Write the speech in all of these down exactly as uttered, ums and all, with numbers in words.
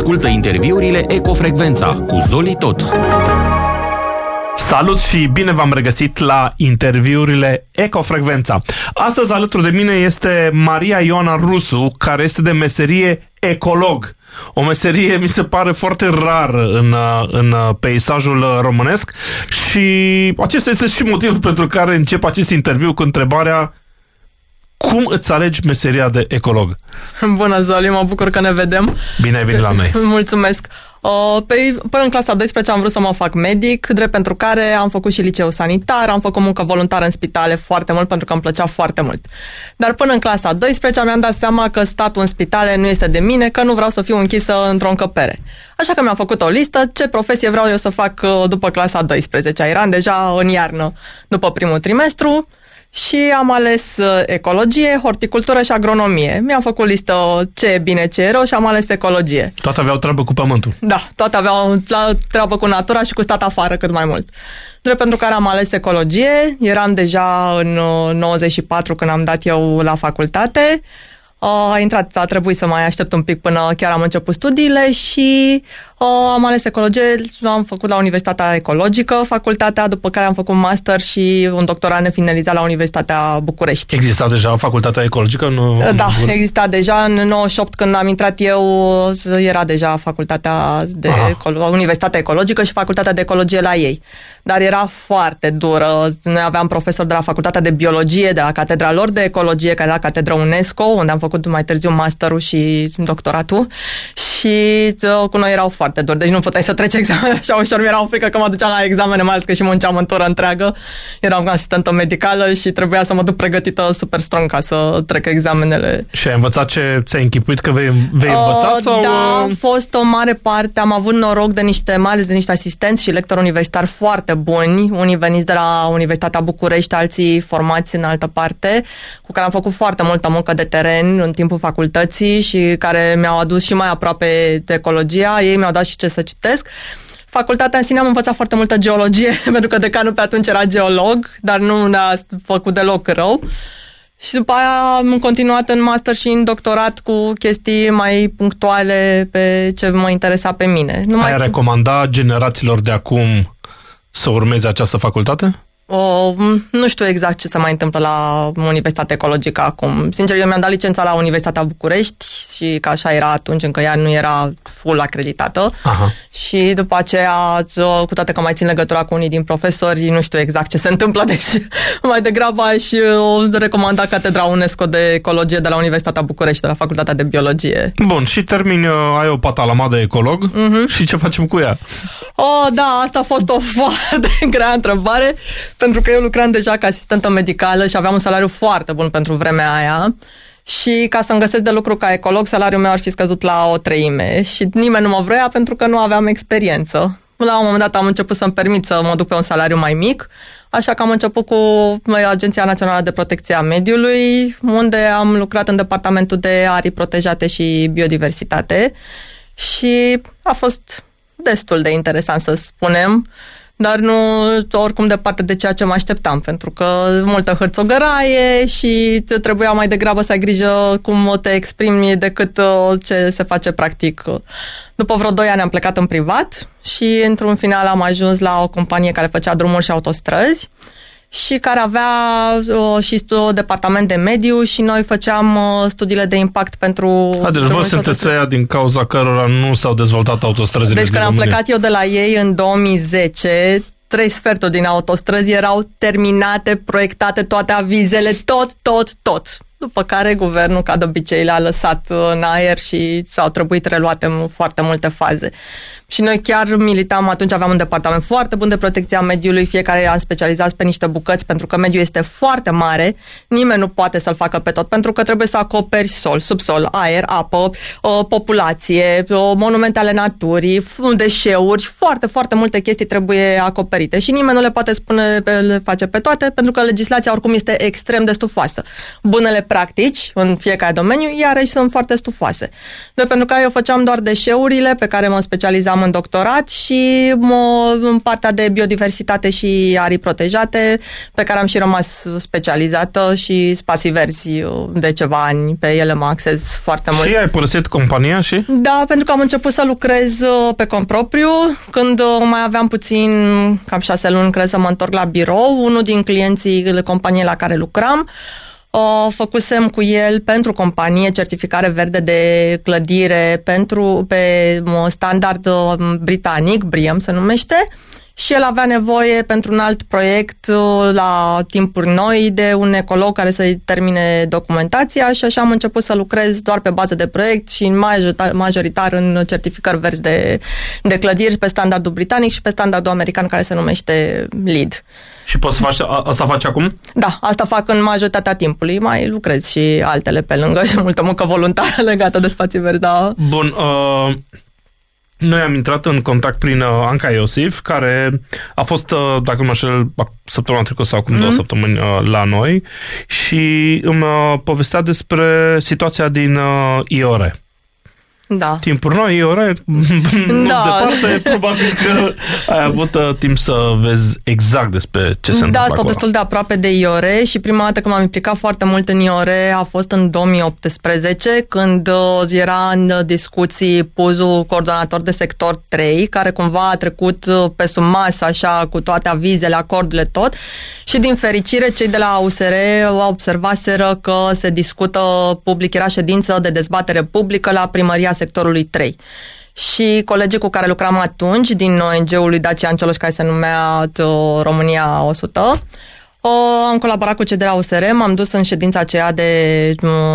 Ascultă interviurile Ecofrecvența cu Zoli Tot. Salut și bine v-am regăsit la interviurile Ecofrecvența. Astăzi alături de mine este Maria Ioana Rusu, care este de meserie ecolog. O meserie mi se pare foarte rar în, în peisajul românesc și acesta este și motivul pentru care încep acest interviu cu întrebarea: cum îți alegi meseria de ecolog? Bună, Zoli, mă bucur că ne vedem. Bine ai venit la noi. Mulțumesc. Uh, pe, până în clasa a douăsprezecea am vrut să mă fac medic, drept pentru care am făcut și liceu sanitar, am făcut muncă voluntară în spitale foarte mult, pentru că îmi plăcea foarte mult. Dar până în clasa a douăsprezecea mi-am dat seama că statul în spitale nu este de mine, că nu vreau să fiu închisă într-o încăpere. Așa că mi-am făcut o listă ce profesie vreau eu să fac după clasa a douăsprezecea. Eram deja în iarnă, după primul trimestru, și am ales ecologie, horticultură și agronomie. Mi-am făcut listă ce e bine, ce e rău și am ales ecologie. Toate aveau treabă cu pământul. Da, toate aveau treabă cu natura și cu stat afară cât mai mult. Drept pentru care am ales ecologie. Eram deja în nouăzeci și patru când am dat eu la facultate. A intrat, a trebuit să mai aștept un pic până chiar am început studiile și uh, am ales ecologie, am făcut la Universitatea Ecologică facultatea, după care am făcut un master și un doctorat nefinalizat la Universitatea București. Exista deja facultatea ecologică? Nu, da, în... exista deja. În nouăzeci și opt, când am intrat eu, era deja facultatea de ecolo- Universitatea Ecologică și facultatea de ecologie la ei. Dar era foarte dură. Noi aveam profesori de la facultatea de biologie, de la catedra lor de ecologie, care era catedra UNESCO, unde am făcut mai târziu masterul și doctoratul, și cu noi erau foarte duri, deci nu puteai să treci examene așa ușor. Mi-era o frică că mă duceam la examene, mai ales că și munceam în tură întreagă. Eram asistentă medicală și trebuia să mă duc pregătită super strong ca să trec examenele. Și ai învățat ce ți-ai închipuit că vei, vei învăța? Uh, sau... Da, a fost o mare parte. Am avut noroc de niște, mai ales de niște asistenți și lectori universitari foarte buni, unii veniți de la Universitatea București, alții formați în altă parte, cu care am făcut foarte multă muncă de teren în timpul facultății și care mi-au adus și mai aproape de ecologia. Ei mi-au dat și ce să citesc. Facultatea în sine am învățat foarte multă geologie, pentru că decanul pe atunci era geolog, dar nu ne-a făcut deloc rău. Și după aia am continuat în master și în doctorat cu chestii mai punctuale pe ce mă interesa pe mine. Numai ai recomanda generațiilor de acum să urmeze această facultate? O, nu știu exact ce se mai întâmplă la Universitatea Ecologică acum. Sincer, eu mi-am dat licența la Universitatea București și că așa era atunci, încă ea nu era full acreditată. Aha. Și după aceea, cu toate că mai țin legătura cu unii din profesori, nu știu exact ce se întâmplă, deci mai degrabă aș recomanda catedra UNESCO de ecologie de la Universitatea București, de la Facultatea de Biologie. Bun, și termini, ai o patalama de ecolog, uh-huh. și ce facem cu ea? Oh, da, asta a fost o foarte grea întrebare, pentru că eu lucram deja ca asistentă medicală și aveam un salariu foarte bun pentru vremea aia și ca să-mi găsesc de lucru ca ecolog, salariul meu ar fi scăzut la o treime și nimeni nu mă vrea pentru că nu aveam experiență. La un moment dat am început să-mi permit să mă duc pe un salariu mai mic, așa că am început cu Agenția Națională de Protecție a Mediului, unde am lucrat în departamentul de arii protejate și biodiversitate și a fost destul de interesant, să spunem, dar nu oricum departe de ceea ce mă așteptam, pentru că multă hârțogăraie și trebuia mai degrabă să ai grijă cum te exprimi decât ce se face practic. După vreo doi ani am plecat în privat și într-un final am ajuns la o companie care făcea drumuri și autostrăzi și care avea uh, și un departament de mediu și noi făceam uh, studiile de impact pentru... A, deci voi sunteți aia din cauza cărora nu s-au dezvoltat autostrăzile. Deci când am plecat eu de la ei în două mii zece, trei sferturi din autostrăzi erau terminate, proiectate, toate avizele, tot, tot, tot. După care guvernul, ca de obicei, le-a lăsat în aer și s-au trebuit reluate în foarte multe faze. Și noi chiar militam, atunci aveam un departament foarte bun de protecție a mediului, fiecare am specializat pe niște bucăți, pentru că mediul este foarte mare, nimeni nu poate să-l facă pe tot, pentru că trebuie să acoperi sol, subsol, aer, apă, populație, monumente ale naturii, deșeuri, foarte, foarte multe chestii trebuie acoperite și nimeni nu le poate spune, le face pe toate, pentru că legislația oricum este extrem de stufoasă. Bunele practici în fiecare domeniu, iarăși sunt foarte stufoase. De pentru că eu făceam doar deșeurile pe care mă specializam în doctorat și mă, în partea de biodiversitate și arii protejate, pe care am și rămas specializată, și spații verzi de ceva ani, pe ele mă axez foarte mult. Și ai părăsit compania și? Da, pentru că am început să lucrez pe cont propriu. Când mai aveam puțin, cam șase luni, cred, să mă întorc la birou, unul din clienții de companie la care lucram, Uh, făcusem cu el pentru companie certificare verde de clădire pentru, pe standard uh, britanic, B R I A M se numește, și el avea nevoie pentru un alt proiect uh, la timpuri noi de un ecolog care să-i termine documentația, și așa am început să lucrez doar pe bază de proiect și majoritar, majoritar în certificări verzi de, de clădiri pe standardul britanic și pe standardul american care se numește LEED. Și poți să faci, a, asta faci acum? Da, asta fac în majoritatea timpului. Mai lucrez și altele pe lângă și multă muncă voluntară legată de spații verzi, da. Bun, uh, noi am intrat în contact prin uh, Anca Iosif, care a fost, uh, dacă nu mă înșel, săptămâna trecută sau acum mm. două săptămâni uh, la noi și îmi uh, povestea despre situația din uh, Iore. Da. Timpuri noi, Iore, da. Departe, probabil că ai avut uh, timp să vezi exact despre ce se da, întâmplă stau acolo. destul de aproape de Iore și prima dată când m-am implicat foarte mult în Iore a fost în două mii optsprezece, când uh, era în discuții Puzu, coordonator de sector trei, care cumva a trecut uh, pe sub masă, așa, cu toate avizele, acordurile, tot, și din fericire cei de la U S R observaseră că se discută public, era ședință de dezbatere publică la primăria sectorului trei. Și colegii cu care lucram atunci, din O N G-ul lui Dacian Cioloș, care se numea România o sută, am colaborat cu cei de la U S R, m-am dus în ședința aceea de,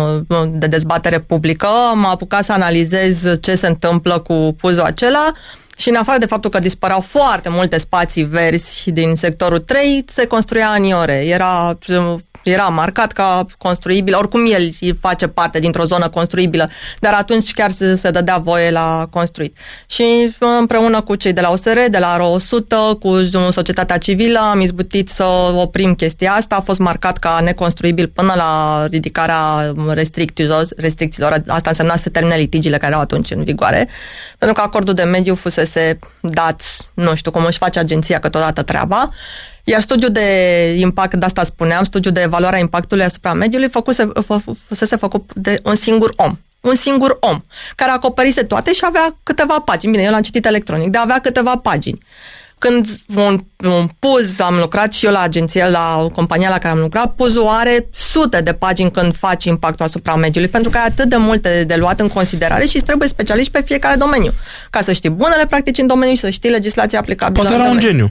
de dezbatere publică, m-am apucat să analizez ce se întâmplă cu puzul acela. Și în afară de faptul că dispăreau foarte multe spații verzi din sectorul trei, se construia în Iore. Era, era marcat ca construibil, oricum el face parte dintr-o zonă construibilă, dar atunci chiar se, se dădea voie la construit. Și împreună cu cei de la U S R, de la R O o sută, cu societatea civilă, am izbutit să oprim chestia asta. A fost marcat ca neconstruibil până la ridicarea restricțiilor. restricțiilor. Asta însemna să termine litigiile care erau atunci în vigoare, pentru că acordul de mediu fusese se dat, nu știu cum își face agenția câteodată treaba, iar studiul de impact, de asta spuneam, studiul de evaluare a impactului asupra mediului făcuse, fusese făcut de un singur om. Un singur om, care acoperise toate și avea câteva pagini. Bine, eu l-am citit electronic, dar avea câteva pagini. Când un, un puz, am lucrat și eu la agenție, la compania la care am lucrat, puzul are sute de pagini când faci impactul asupra mediului, pentru că ai atât de multe de luat în considerare și îți trebuie specialiști pe fiecare domeniu, ca să știi bunele practici în domeniu și să știi legislația aplicabilă. Poate era un geniu.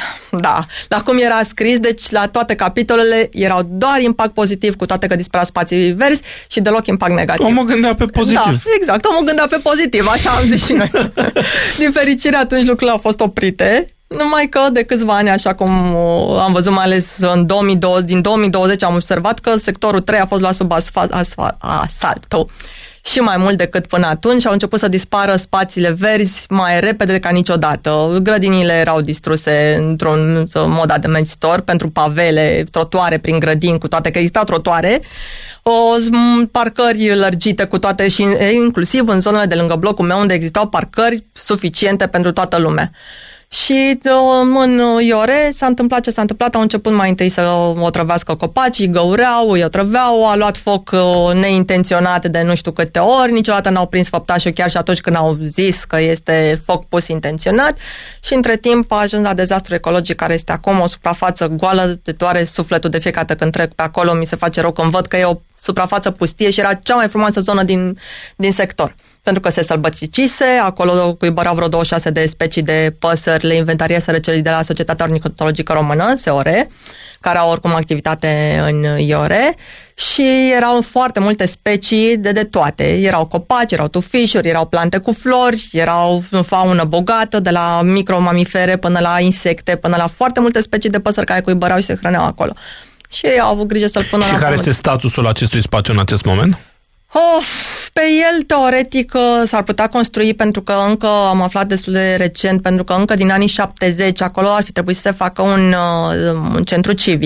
Da, la cum era scris, deci la toate capitolele erau doar impact pozitiv, cu toate că dispărea spații verzi, și deloc impact negativ. Omul gândea pe pozitiv. Da, exact, omul gândea pe pozitiv, așa am zis și noi. Din fericire, atunci lucrurile au fost oprite, numai că de câțiva ani, așa cum am văzut, mai ales în două mii douăzeci, din două mii douăzeci, am observat că sectorul trei a fost luat sub asfalt, asfalt, asaltul. Și mai mult decât până atunci, au început să dispară spațiile verzi mai repede ca niciodată. Grădinile erau distruse într-un mod ademenitor pentru pavele, trotuare prin grădini, cu toate că existau trotuare, o, parcări lărgite cu toate și inclusiv în zonele de lângă blocul meu, unde existau parcări suficiente pentru toată lumea. Și în Iore s-a întâmplat ce s-a întâmplat, au început mai întâi să otrăvească copacii, găureau, îi otrăveau, a luat foc neintenționat de nu știu câte ori, niciodată n-au prins făptașul chiar și atunci când au zis că este foc pus intenționat, și între timp a ajuns la dezastru ecologic, care este acum o suprafață goală, de doare sufletul de fiecare dată când trec pe acolo, mi se face rău când văd că e o suprafață pustie și era cea mai frumoasă zonă din, din sector. Pentru că se sălbăticise, acolo cuibărau vreo douăzeci și șase de specii de păsări, le inventariaseră celii de la Societatea Ornitologică Română, S O R E, care au oricum activitate în Iore, și erau foarte multe specii de, de toate. Erau copaci, erau tufișuri, erau plante cu flori, erau faună bogată, de la micromamifere până la insecte, până la foarte multe specii de păsări care cuibărau și se hrăneau acolo. Și ei au avut grijă să-l pună și la care pământ. este statusul acestui spațiu în acest moment? Oh, pe el, teoretic, s-ar putea construi, pentru că încă am aflat destul de recent, pentru că încă din anii șaptezeci acolo ar fi trebuit să se facă un, un centru civic,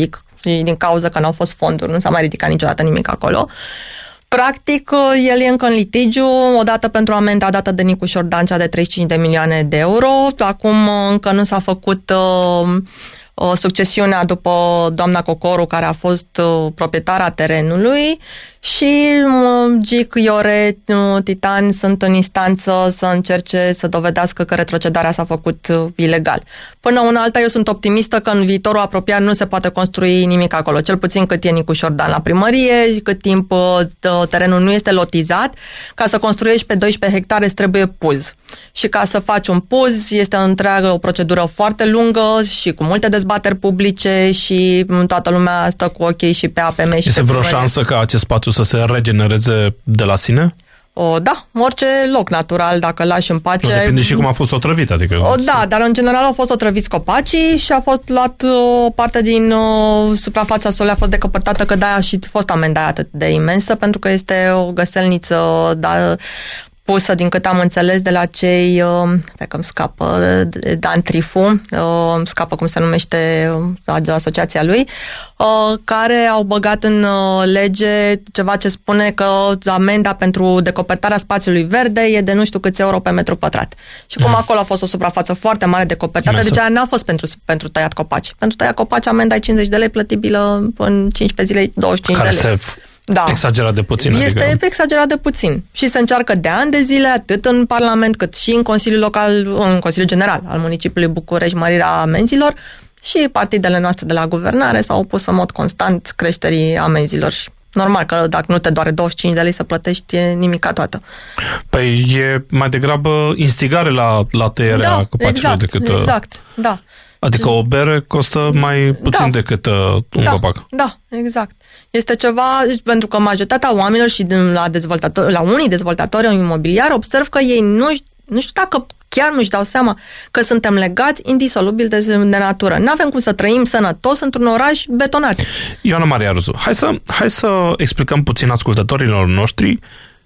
și din cauza că nu au fost fonduri, nu s-a mai ridicat niciodată nimic acolo. Practic, el e încă în litigiu, odată pentru amenda dată de Nicu Șordan, cea de treizeci și cinci de milioane de euro. Acum încă nu s-a făcut uh, succesiunea după doamna Cocoru, care a fost uh, proprietara terenului, și uh, Gic, Iore, uh, Titan sunt în instanță să încerce să dovedească că retrocedarea s-a făcut uh, ilegal. Până una alta, eu sunt optimistă că în viitorul apropiat nu se poate construi nimic acolo, cel puțin cât e Nicu Șordan la primărie, cât timp uh, terenul nu este lotizat. Ca să construiești pe doisprezece hectare îți trebuie puz. Și ca să faci un puz este o întreagă, o procedură foarte lungă și cu multe dezbateri publice și toată lumea stă cu ochii și pe A P M și este pe vreo șansă ca acest spațiu să se regenereze de la sine? O, da, orice loc natural, dacă îl lași în pace... Nu, depinde și cum a fost otrăvit, adică... O, da, dar în general au fost otrăviți copacii și a fost luat o parte din o, suprafața solului, a fost decăpătată, că de-aia și fost amenda atât de imensă, pentru că este o găselniță, da, pusă, din cât am înțeles, de la cei, uh, că îmi scapă, Dan Trifu, uh, scapă cum se numește uh, asociația lui, uh, care au băgat în uh, lege ceva ce spune că amenda pentru decopertarea spațiului verde e de nu știu câți euro pe metru pătrat. Și cum acolo a fost o suprafață foarte mare decopertată, deci aia n-a fost pentru, pentru tăiat copaci. Pentru tăiat copaci amenda e cincizeci de lei, plătibilă în cincisprezece zile douăzeci și cinci care de lei. Se... Da. Exagerat de puțin. Este adică... exagerat de puțin. Și se încearcă de ani de zile, atât în Parlament, cât și în Consiliul Local, în Consiliul General al Municipiului București, mărirea amenzilor, și partidele noastre de la guvernare s-au opus în mod constant creșterii amenzilor. Normal că dacă nu te doare douăzeci și cinci de lei să plătești, e nimica toată. Păi e mai degrabă instigare la, la tăierea da, copacilor exact, decât... Exact, da. Adică o bere costă mai puțin da. decât uh, un da, copac. Da, exact. Este ceva, pentru că majoritatea oamenilor și la, dezvoltatori, la unii dezvoltatori imobiliari observ că ei nu, nu știu dacă chiar nu-și dau seama că suntem legați indisolubil de, de natură. Nu avem cum să trăim sănătos într-un oraș betonat. Ioana Maria Rusu, hai să, hai să explicăm puțin ascultătorilor noștri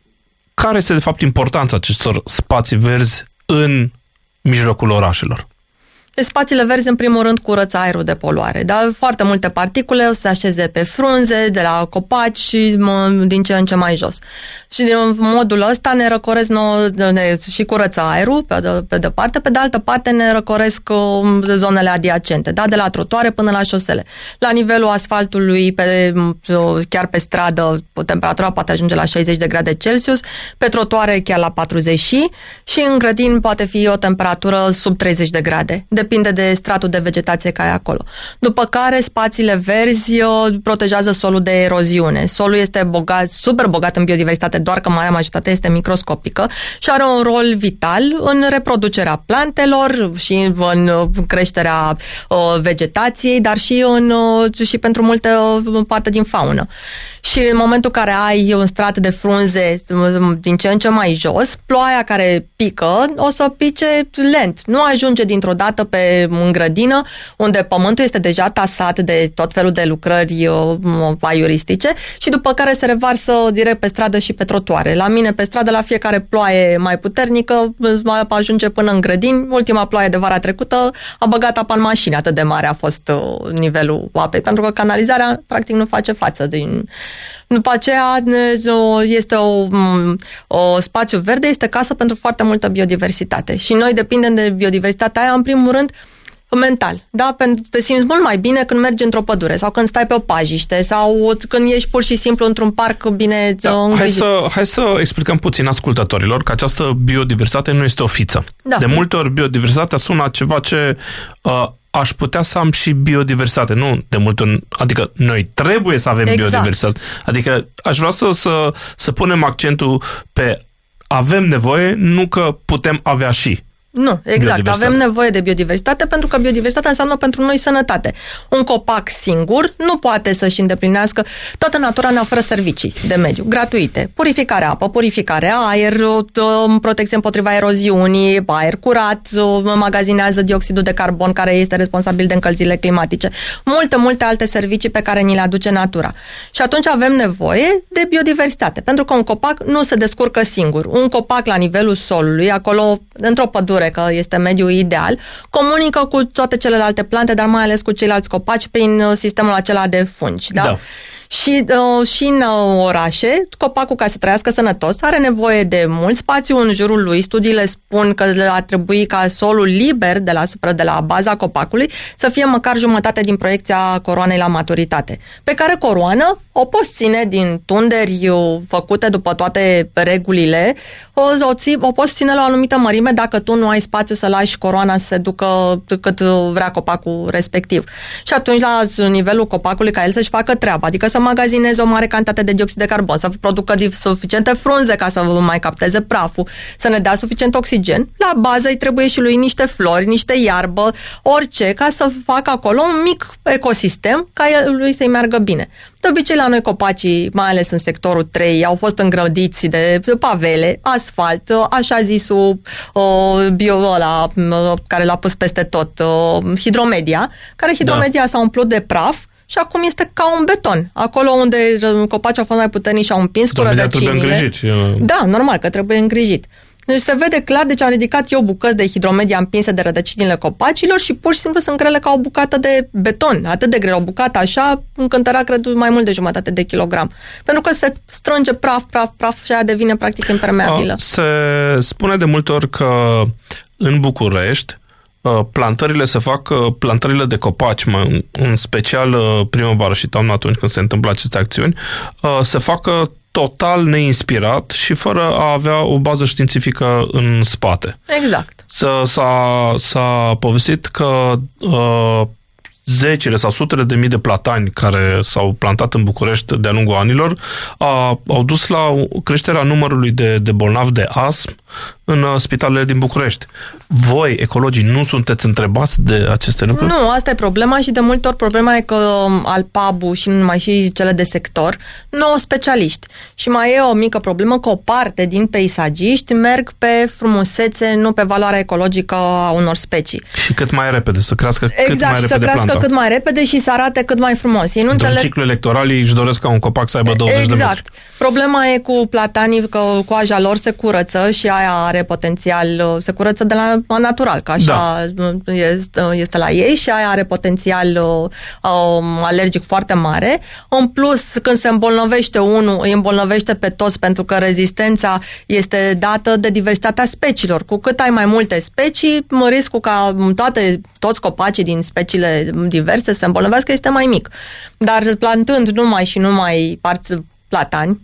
care este de fapt importanța acestor spații verzi în mijlocul orașelor. Spațiile verzi, în primul rând, curăță aerul de poluare. Da? Foarte multe particule o să se așeze pe frunze, de la copaci și din ce în ce mai jos. Și în modul ăsta ne răcoresc nouă, ne, și curăță aerul, pe de, pe de parte, pe de altă parte ne răcoresc uh, zonele adiacente, da? De la trotuare până la șosele. La nivelul asfaltului, pe, uh, chiar pe stradă, temperatura poate ajunge la șaizeci de grade Celsius, pe trotuare chiar la patruzeci și, și în grădini poate fi o temperatură sub treizeci de grade. Depinde de stratul de vegetație care e acolo. După care spațiile verzi protejează solul de eroziune. Solul este bogat, super bogat în biodiversitate, doar că marea majoritate este microscopică și are un rol vital în reproducerea plantelor și în creșterea vegetației, dar și, în, și pentru multe parte din faună. Și în momentul în care ai un strat de frunze din ce în ce mai jos, ploaia care pică o să pice lent. Nu ajunge dintr-o dată pe în grădină, unde pământul este deja tasat de tot felul de lucrări aiuristice și după care se revarsă direct pe stradă și pe trotuare. La mine pe stradă, la fiecare ploaie mai puternică, ajunge până în grădini. Ultima ploaie de vara trecută a băgat apa în mașini, atât de mare a fost nivelul apei, pentru că canalizarea practic nu face față din... După aceea este o, o spațiu verde, este casă pentru foarte multă biodiversitate și noi depindem de biodiversitatea aia în primul rând mental, da? Pentru te simți mult mai bine când mergi într-o pădure sau când stai pe o pajiște sau când ești pur și simplu într-un parc bine da, hai, să, hai să explicăm puțin ascultătorilor că această biodiversitate nu este o fiță. Da. De multe ori biodiversitatea sună ceva ce uh, aș putea să am și biodiversitate. Nu de multe ori, adică noi trebuie să avem exact. biodiversitate. Adică aș vrea să, să, să punem accentul pe avem nevoie, nu că putem avea și. Nu, exact. Avem nevoie de biodiversitate pentru că biodiversitatea înseamnă pentru noi sănătate. Un copac singur nu poate să-și îndeplinească. Toată natura ne oferă servicii de mediu, gratuite. Purificare apă, purificare aer, protecție împotriva eroziunii, aer curat, magazinează dioxidul de carbon care este responsabil de încălzirile climatice. Multe, multe alte servicii pe care ni le aduce natura. Și atunci avem nevoie de biodiversitate, pentru că un copac nu se descurcă singur. Un copac la nivelul solului, acolo, într-o pădure, asigure că este mediul ideal, comunică cu toate celelalte plante, dar mai ales cu ceilalți copaci prin sistemul acela de fungi. Da? Da. Și, uh, și în uh, orașe, copacul, ca să trăiască sănătos, are nevoie de mult spațiu în jurul lui. Studiile spun că ar trebui ca solul liber de la, de la baza copacului să fie măcar jumătate din proiecția coroanei la maturitate, pe care coroană o poți ține din tunderi făcute după toate regulile, o, o, ții, o poți ține la o anumită mărime dacă tu nu ai spațiu să lași coroana să se ducă cât vrea copacul respectiv. Și atunci, la nivelul copacului, ca el să-și facă treaba, adică să magazineze o mare cantitate de dioxid de carbon, să producă suficiente frunze ca să mai capteze praful, să ne dea suficient oxigen, la bază îi trebuie și lui niște flori, niște iarbă, orice, ca să facă acolo un mic ecosistem ca el, lui să-i meargă bine. De obicei, la noi copacii, mai ales în sectorul trei, au fost îngrădiți de pavele, asfalt, așa zisul uh, bio ăla, uh, care l-a pus peste tot, uh, hidromedia, care hidromedia da. s-a umplut de praf și acum este ca un beton. Acolo unde copacii au fost mai puternici și au împins cu rădăcinile. Da, normal că trebuie îngrijit. Deci se vede clar, deci am ridicat eu bucăți de hidromedia împinse de rădăcinile copacilor și pur și simplu sunt grele ca o bucată de beton. Atât de greu, o bucată așa, încântărea, cred, mai mult de jumătate de kilogram. Pentru că se strânge praf, praf, praf și aia devine practic impermeabilă. Se spune de multe ori că în București plantările se fac, plantările de copaci, în special primăvară și toamnă, atunci când se întâmplă aceste acțiuni, se fac total neinspirat și fără a avea o bază științifică în spate. Exact. S-a, s-a povestit că uh, zecile sau sutele de mii de platani care s-au plantat în București de-a lungul anilor a, au dus la creșterea numărului de, de bolnavi de astm în uh, spitalele din București. Voi, ecologii, nu sunteți întrebați de aceste lucruri? Nu, asta e problema și de multe ori problema e că Alpabu și nu numai și cele de sector nu au specialiști. Și mai e o mică problemă că o parte din peisagiști merg pe frumusețe, nu pe valoarea ecologică a unor specii. Și cât mai repede, să crească exact, cât mai repede să crească planta. cât mai repede și să arate cât mai frumos. Ei nu Într-un înțeleg... ciclu electoral își doresc ca un copac să aibă douăzeci exact. de metri. Problema e cu platanii, că coaja lor se curăță și aia are potențial, se curăță de la natural, că așa da. este, este la ei și aia are potențial um, alergic foarte mare. În plus, când se îmbolnăvește unul, îi îmbolnăvește pe toți, pentru că rezistența este dată de diversitatea speciilor. Cu cât ai mai multe specii, riscul ca toate, toți copacii din speciile diverse să se îmbolnăvească este mai mic. Dar plantând numai și numai parți platani,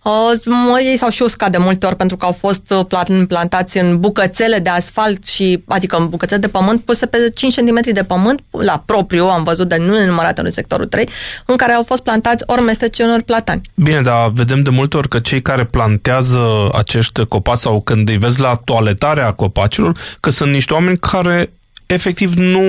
Uh, ei s-au și uscat de multe ori pentru că au fost plantați în bucățele de asfalt și, adică în bucățele de pământ puse pe cinci centimetri de pământ, la propriu, am văzut de nu nenumărate în sectorul trei, în care au fost plantați ori mesteci, ori platani. Bine, dar vedem de multe ori că cei care plantează acești copaci sau când îi vezi la toaletarea copacilor, că sunt niște oameni care efectiv nu,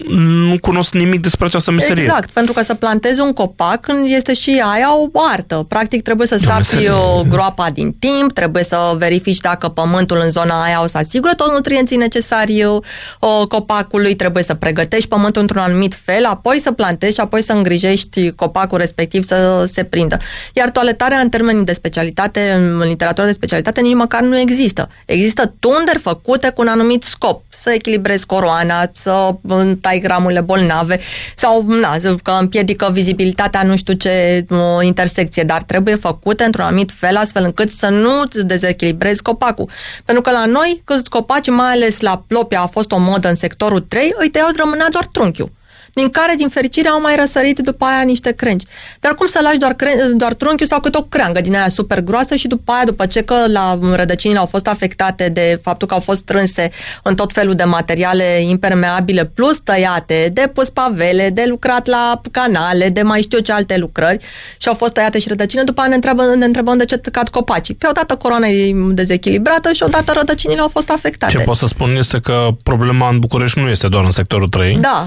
nu cunosc nimic despre această meserie. Exact, pentru că să plantezi un copac este și aia o artă. Practic trebuie să sapi groapa din timp, trebuie să verifici dacă pământul în zona aia o să asigură toți nutrienții necesari o, copacului, trebuie să pregătești pământul într-un anumit fel, apoi să plantezi și apoi să îngrijești copacul respectiv să se prindă. Iar toaletarea în termeni de specialitate, în literatură de specialitate, nici măcar nu există. Există tunderi făcute cu un anumit scop, să echilibrezi coroana, să tai gramurile bolnave sau na, că împiedică vizibilitatea nu știu ce o intersecție, dar trebuie făcute într-un anumit fel astfel încât să nu dezechilibrezi copacul. Pentru că la noi, că copacii, mai ales la plopia, a fost o modă în sectorul trei, îi tăiau, rămânea doar trunchiul, din care, din fericire, au mai răsărit după aia niște crengi. Dar cum să lași doar, cren- doar trunchiul sau cât o creangă din aia super groasă și după aia, după ce că la rădăcinile au fost afectate de faptul că au fost strânse în tot felul de materiale impermeabile, plus tăiate, de pus pavele, de lucrat la canale, de mai știu ce alte lucrări și au fost tăiate și rădăcine, după aia ne întrebăm, ne întrebăm de ce cad copacii. Pe odată coroana e dezechilibrată și odată rădăcinile au fost afectate. Ce pot să spun este că problema în București nu este doar în sectorul trei. Da.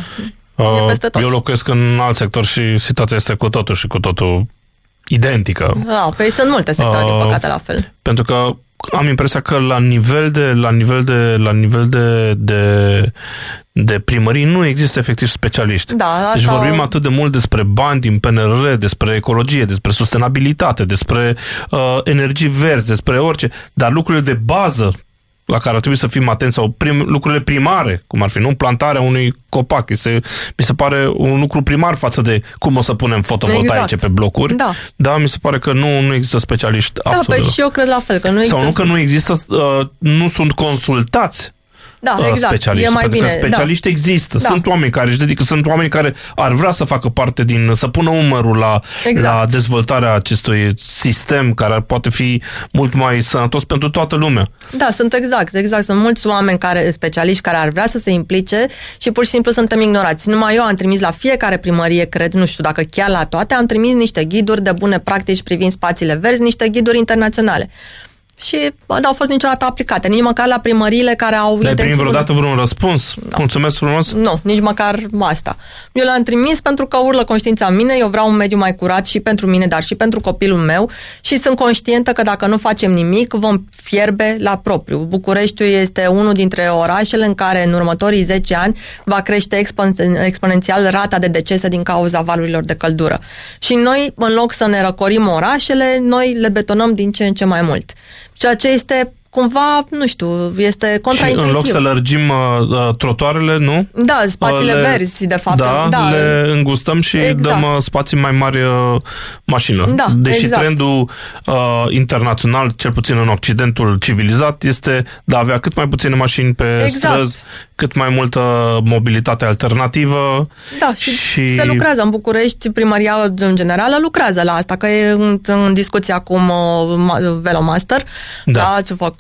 Eu locuiesc în alt sector și situația este cu totul și cu totul identică. Da, păi sunt multe sectoare, uh, din păcate, la fel. Pentru că am impresia că la nivel de la nivel de la nivel de de, de primării nu există efectiv specialiști. Da, asta... Deci vorbim atât de mult despre bani din P N R R, despre ecologie, despre sustenabilitate, despre uh, energii verzi, despre orice, dar lucrurile de bază la care ar trebui să fim atenți, sau prim, lucrurile primare, cum ar fi, nu? Plantarea unui copac. Este, mi se pare un lucru primar față de cum o să punem fotovoltaice exact. pe blocuri. Da. Da, mi se pare că nu, nu există specialiști da, absolut. Da, păi și eu cred la fel, că nu există... Sau nu că nu există, uh, nu sunt consultați Da, exact. specialiști, e mai pentru bine. că specialiști da. există. Da. Sunt oameni care își dedică, sunt oameni care ar vrea să facă parte din, să pună umărul la, exact. la dezvoltarea acestui sistem care poate fi mult mai sănătos pentru toată lumea. Da, sunt exact, exact. Sunt mulți oameni care, specialiști care ar vrea să se implice și pur și simplu suntem ignorați. Numai eu am trimis la fiecare primărie, cred, nu știu dacă chiar la toate, am trimis niște ghiduri de bune practici privind spațiile verzi, niște ghiduri internaționale. Și nu au fost niciodată aplicate, nici măcar la primăriile care au... Dar ai primit vreodată vreun răspuns? Da. Mulțumesc frumos! Nu, nici măcar asta. Eu le-am trimis pentru că urlă conștiința în mine, eu vreau un mediu mai curat și pentru mine, dar și pentru copilul meu și sunt conștientă că dacă nu facem nimic, vom fierbe la propriu. Bucureștiul este unul dintre orașele în care în următorii zece ani va crește expon- exponențial rata de decese din cauza valurilor de căldură. Și noi, în loc să ne răcorim orașele, noi le betonăm din ce în ce mai mult. Ceea ce este cumva, nu știu, este contraintuitiv. Și în loc să lărgim uh, trotuarele, nu? Da, spațiile le, verzi, de fapt. Da, da, le îngustăm și exact. dăm uh, spații mai mari uh, mașină. Da, Deși exact. trendul uh, internațional, cel puțin în Occidentul civilizat, este de a avea cât mai puține mașini pe exact. străzi, cât mai multă mobilitate alternativă. Da, și, și se lucrează în București, primăria în general lucrează la asta, că e în, în discuție acum uh, Velomaster, da. ați făcut.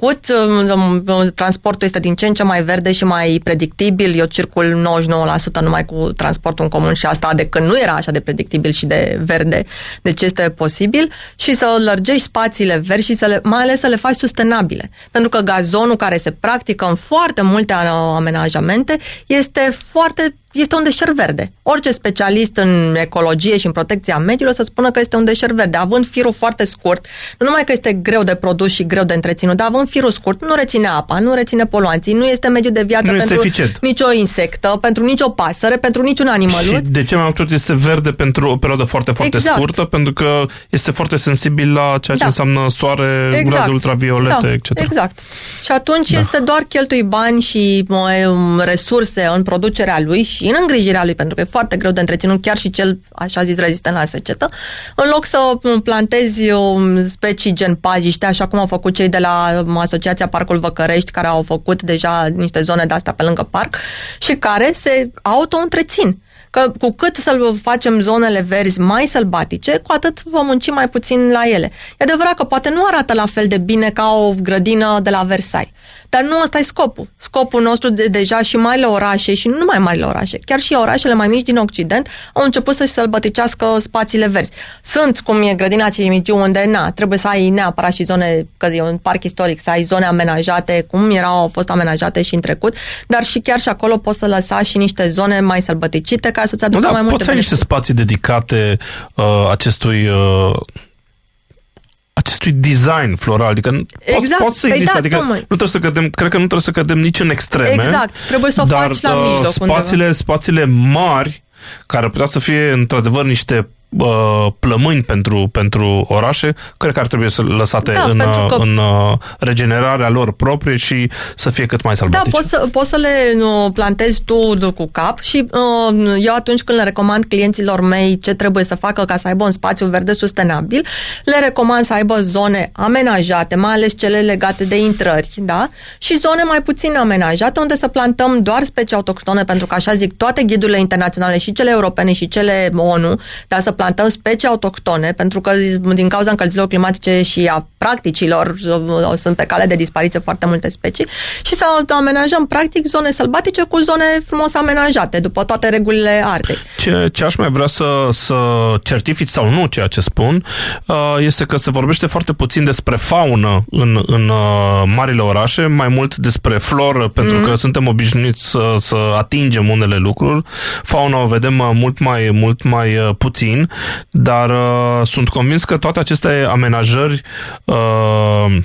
Transportul este din ce în ce mai verde și mai predictibil. Eu circul nouăzeci și nouă la sută numai cu transportul în comun și asta de când nu era așa de predictibil și de verde. Deci este posibil și să lărgești spațiile verzi și să le, mai ales să le faci sustenabile. Pentru că gazonul care se practică în foarte multe amenajamente este foarte este un deșert verde. Orice specialist în ecologie și în protecția mediului o să spună că este un deșert verde. Având firul foarte scurt, nu numai că este greu de produs și greu de întreținut, dar având firul scurt, nu reține apa, nu reține poluanții, nu este mediu de viață nu pentru nicio insectă, pentru nicio pasăre, pentru niciun animăluț. Și de ce mai mult este verde pentru o perioadă foarte, foarte exact. scurtă? Pentru că este foarte sensibil la ceea ce da. înseamnă soare, exact. raze ultraviolete, da. et cetera. Exact. Și atunci da. este doar cheltui bani și um, resurse în producerea lui și în îngrijirea lui, pentru că e foarte greu de întreținut, chiar și cel, așa zis, rezistent la secetă, în loc să plantezi specii gen pajiște, așa cum au făcut cei de la Asociația Parcul Văcărești, care au făcut deja niște zone de astea pe lângă parc și care se auto-întrețin. Că cu cât să facem zonele verzi mai sălbatice, cu atât vom munci mai puțin la ele. E adevărat că poate nu arată la fel de bine ca o grădină de la Versailles. Dar nu ăsta e scopul. Scopul nostru de, deja și marile orașe și nu numai marile orașe, chiar și orașele mai mici din Occident au început să-și sălbăticească spațiile verzi. Sunt, cum e grădina Cimigiu, unde na, trebuie să ai neapărat și zone, că e un parc istoric, să ai zone amenajate, cum erau, au fost amenajate și în trecut, dar și chiar și acolo poți să lăsa și niște zone mai sălbăticite ca să-ți aducă da, mai multe poți să ai niște spații dedicate uh, acestui... Uh... acestui design floral, adică exact. pot, pot să existe, păi da, adică nu trebuie să cădem, cred că nu trebuie să cădem nici în extreme. Exact, trebuie să o dar, faci la mijloc spațiile, undeva. Spațiile mari, care putea să fie într-adevăr niște uh, plămâni pentru, pentru orașe, cred că ar trebui să lăsate da, în, că... în uh, regenerarea lor proprie și să fie cât mai sălbatice. Da, poți să, poți să le uh, plantezi tu cu cap și uh, eu atunci când le recomand clienților mei ce trebuie să facă ca să aibă un spațiu verde sustenabil, le recomand să aibă zone amenajate, mai ales cele legate de intrări, da? Și zone mai puțin amenajate, unde să plantăm doar specii autohtone, pentru că așa zic toate ghidurile internaționale, și cele europene și cele ONU, da, să plantăm specii autohtone, pentru că din cauza încălzirilor climatice și a practicilor sunt pe cale de dispariție foarte multe specii și să amenajăm practic zone sălbatice cu zone frumos amenajate, după toate regulile artei. Ce, ce aș mai vrea să, să certifici sau nu ceea ce spun, este că se vorbește foarte puțin despre faună în, în marile orașe, mai mult despre floră, pentru mm. că suntem obișnuiți să, să atingem unele lucruri. Fauna o vedem mult mai, mult mai puțin, dar uh, sunt convins că toate aceste amenajări uh,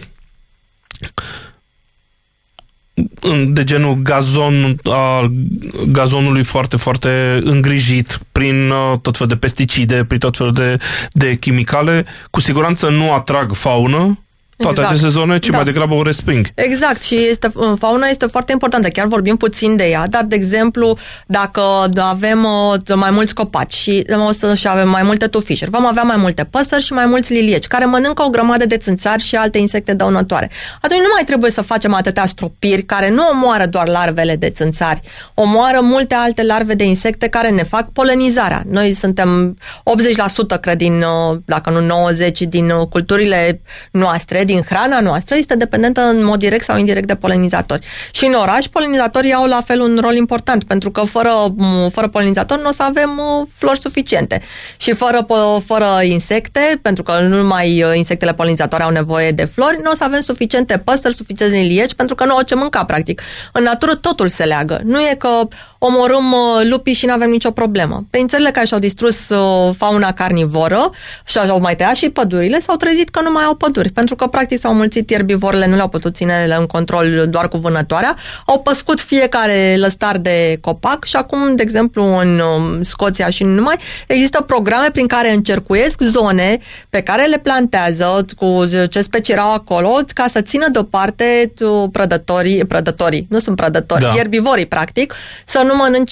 de genul gazon, a gazonului foarte, foarte îngrijit prin uh, tot felul de pesticide, prin tot felul de, de chimicale, cu siguranță nu atrag faună, toate exact. aceste zone, ci da. mai degrabă o resping. Exact, și este, fauna este foarte importantă, chiar vorbim puțin de ea, dar, de exemplu, dacă avem mai mulți copaci și o să și avem mai multe tufișuri, vom avea mai multe păsări și mai mulți lilieci, care mănâncă o grămadă de țânțari și alte insecte dăunătoare. Atunci nu mai trebuie să facem atâtea stropiri care nu omoară doar larvele de țânțari, omoară multe alte larve de insecte care ne fac polenizarea. Noi suntem optzeci la sută, cred, din, dacă nu nouăzeci la sută, din culturile noastre, din hrana noastră, este dependentă în mod direct sau indirect de polenizatori. Și în oraș, polenizatorii au la fel un rol important, pentru că fără, fără polenizatori nu o să avem flori suficiente. Și fără, fără insecte, pentru că nu numai insectele polenizatoare au nevoie de flori, nu o să avem suficiente păsări, suficiente lilieci, pentru că nu au ce mânca, practic. În natură totul se leagă. Nu e că omorâm lupii și nu avem nicio problemă. Pe țările care și-au distrus fauna carnivoră și au mai tăiat și pădurile, s-au trezit că nu mai au păduri, pentru că practic s-au mulțit ierbivorele, nu le-au putut ține în control doar cu vânătoarea, au păscut fiecare lăstar de copac și acum, de exemplu, în Scoția și nu numai, există programe prin care încercuiesc zone pe care le plantează cu ce specii erau acolo, ca să țină deoparte prădătorii, prădătorii, nu sunt prădători, da. ierbivorii, practic, să nu mănânce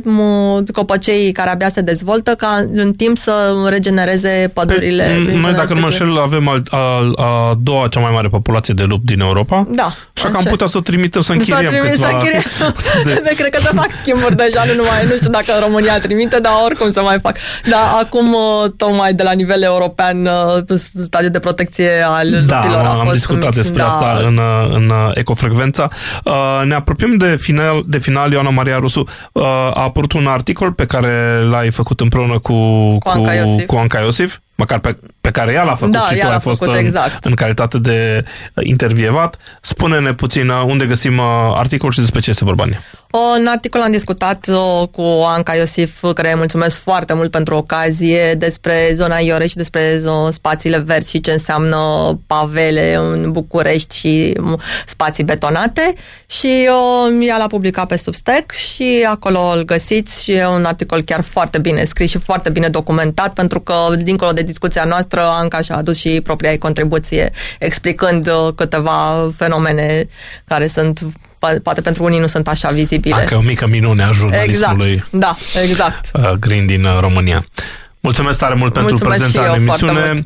copăcei care abia se dezvoltă, ca în timp să regenereze pădurile. Pe, noi, dacă nu mă înșel, avem a, a, a doua cea mai mare populație de lupi din Europa. Da. Așa că am putea să trimitem să închiriem câțiva... Să închiriem. de... Cred că se fac schimburi deja, nu numai, nu știu dacă România trimite, dar oricum se mai fac. Dar acum, tocmai de la nivel european, stadiul de protecție al da, lupilor a fost... am discutat mic, despre da. asta în, în Ecofrecvența. Ne apropiem de final, de final Ioana Maria Rusu. A apărut un articol pe care l-ai făcut împreună cu, cu, Anca, Iosif. cu Anca Iosif, măcar pe, pe care ea l-a făcut da, și tu ai fost făcut, în, exact. în calitate de intervievat. Spune-ne puțin unde găsim articolul și despre ce este vorba. În articol am discutat cu Anca Iosif, care îi mulțumesc foarte mult pentru ocazie, despre zona Iore și despre spațiile verzi și ce înseamnă pavele în București și spații betonate, și ea l-a publicat pe Substack și acolo îl găsiți, și e un articol chiar foarte bine scris și foarte bine documentat, pentru că dincolo de discuția noastră, Anca și-a adus și propria ei contribuție, explicând câteva fenomene care sunt, poate pentru unii nu sunt așa vizibile. Încă o mică minune a jurnalismului exact. Da, exact. green din România. Mulțumesc tare mult pentru Mulțumesc prezența în emisiune.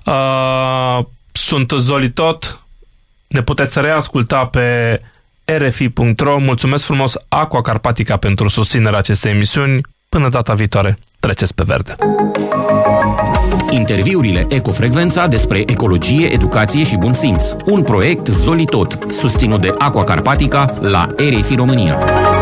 Uh, sunt Zoli Tot. Ne puteți reasculta pe r f i punct r o. Mulțumesc frumos Aqua Carpatica pentru susținerea acestei emisiuni. Până data viitoare, treceți pe verde. Interviurile Ecofrecvența despre ecologie, educație și bun simț. Un proiect Zoli Tot, susținut de Aqua Carpatica la R F I România.